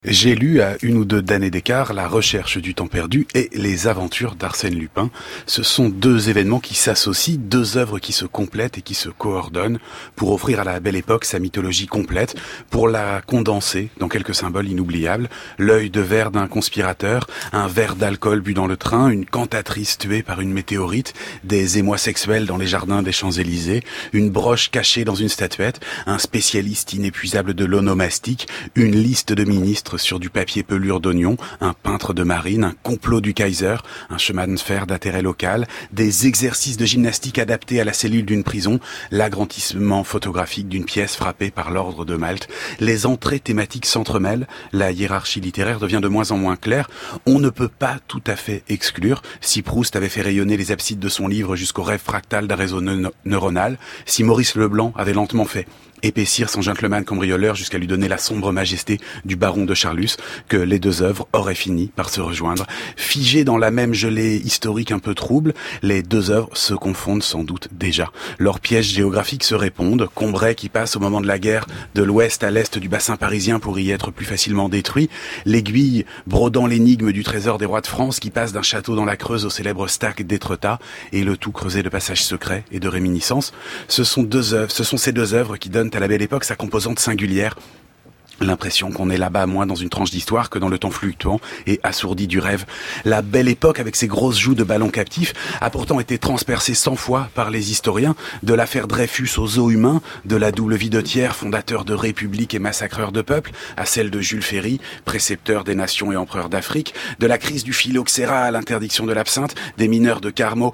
J'ai lu à une ou deux d'années d'écart La Recherche du temps perdu et Les aventures d'Arsène Lupin. Ce sont deux événements qui s'associent, deux œuvres qui se complètent et qui se coordonnent pour offrir à la Belle Époque sa mythologie complète, pour la condenser dans quelques symboles inoubliables. L'œil de verre d'un conspirateur, un verre d'alcool bu dans le train, une cantatrice tuée par une météorite, des émois sexuels dans les jardins des Champs-Élysées, une broche cachée dans une statuette, un spécialiste inépuisable de l'onomastique, une liste de ministres sur du papier pelure d'oignon, un peintre de marine, un complot du Kaiser, un chemin de fer d'intérêt local, des exercices de gymnastique adaptés à la cellule d'une prison, l'agrandissement photographique d'une pièce frappée par l'ordre de Malte. Les entrées thématiques s'entremêlent, la hiérarchie littéraire devient de moins en moins claire. On ne peut pas tout à fait exclure, si Proust avait fait rayonner les absides de son livre jusqu'au rêve fractal d'un réseau neuronal, si Maurice Leblanc avait lentement fait épaissir son gentleman cambrioleur jusqu'à lui donner la sombre majesté du baron de Charlus, que les deux œuvres auraient fini par se rejoindre. Figées dans la même gelée historique un peu trouble, les deux œuvres se confondent sans doute déjà. Leurs pièges géographiques se répondent. Combray qui passe au moment de la guerre de l'ouest à l'est du bassin parisien pour y être plus facilement détruit. L'Aiguille brodant l'énigme du trésor des rois de France qui passe d'un château dans la Creuse au célèbre Stac d'Étretat, et le tout creusé de passages secrets et de réminiscences. Ce sont ces deux œuvres qui donnent à la Belle Époque sa composante singulière. L'impression qu'on est là-bas moins dans une tranche d'histoire que dans le temps fluctuant et assourdi du rêve. La Belle Époque, avec ses grosses joues de ballons captifs, a pourtant été transpercée 100 fois par les historiens, de l'affaire Dreyfus aux zoos humains, de la double vie de Thiers, fondateur de république et massacreur de peuples, à celle de Jules Ferry, précepteur des nations et empereur d'Afrique, de la crise du phylloxéra à l'interdiction de l'absinthe, des mineurs de Camo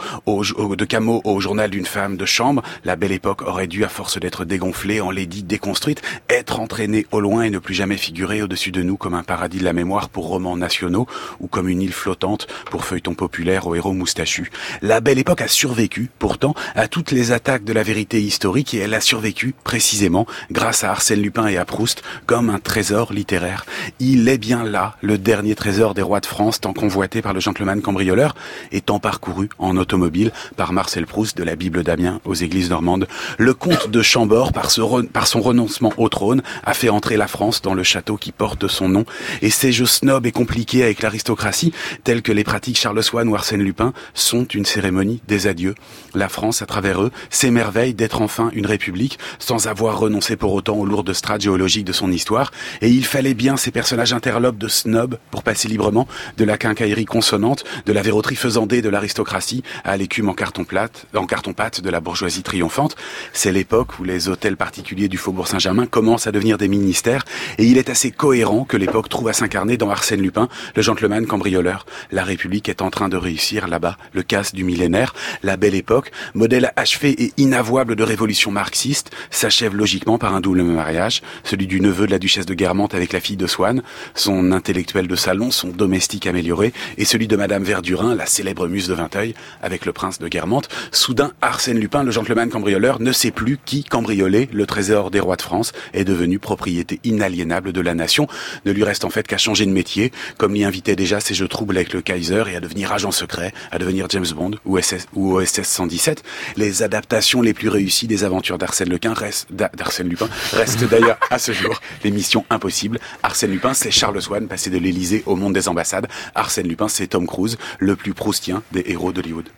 au journal d'une femme de chambre. La Belle Époque aurait dû, à force d'être dégonflée, en lady déconstruite, être entraînée au loin et ne plus jamais figurer au-dessus de nous comme un paradis de la mémoire pour romans nationaux ou comme une île flottante pour feuilletons populaires aux héros moustachus. La Belle Époque a survécu, pourtant, à toutes les attaques de la vérité historique, et elle a survécu, précisément, grâce à Arsène Lupin et à Proust, comme un trésor littéraire. Il est bien là, le dernier trésor des rois de France, tant convoité par le gentleman cambrioleur et tant parcouru en automobile par Marcel Proust de la Bible d'Amiens aux églises normandes. Le comte de Chambord, par son renoncement au trône, a fait entrer la France dans le château qui porte son nom, et ces jeux snobs et compliqués avec l'aristocratie, tels que les pratiques Charles Swann ou Arsène Lupin, sont une cérémonie des adieux. La France, à travers eux, s'émerveille d'être enfin une république, sans avoir renoncé pour autant aux lourdes strates géologiques de son histoire, et il fallait bien ces personnages interlopes de snobs pour passer librement de la quincaillerie consonante, de la verroterie faisandée de l'aristocratie à l'écume en carton-pâte de la bourgeoisie triomphante. C'est l'époque où les hôtels particuliers du Faubourg Saint-Germain commencent à devenir des ministères, et il est assez cohérent que l'époque trouve à s'incarner dans Arsène Lupin, le gentleman cambrioleur. La République est en train de réussir là-bas le casse du millénaire. La Belle Époque, modèle achevé et inavouable de révolution marxiste, s'achève logiquement par un double mariage, celui du neveu de la duchesse de Guermantes avec la fille de Swann, son intellectuel de salon, son domestique amélioré, et celui de Madame Verdurin, la célèbre muse de Vinteuil, avec le prince de Guermantes. Soudain, Arsène Lupin, le gentleman cambrioleur, ne sait plus qui cambriolait le trésor des rois de France, est devenu propriété inaliénable de la nation. Ne lui reste en fait qu'à changer de métier, comme l'y invitait déjà ses jeux troubles avec le Kaiser, et à devenir agent secret, à devenir James Bond ou OSS 117. Les adaptations les plus réussies des aventures d'Arsène Lupin restent d'ailleurs à ce jour l'émission impossible. Arsène Lupin, c'est Charles Swann, passé de l'Élysée au monde des ambassades. Arsène Lupin, c'est Tom Cruise, le plus proustien des héros d'Hollywood.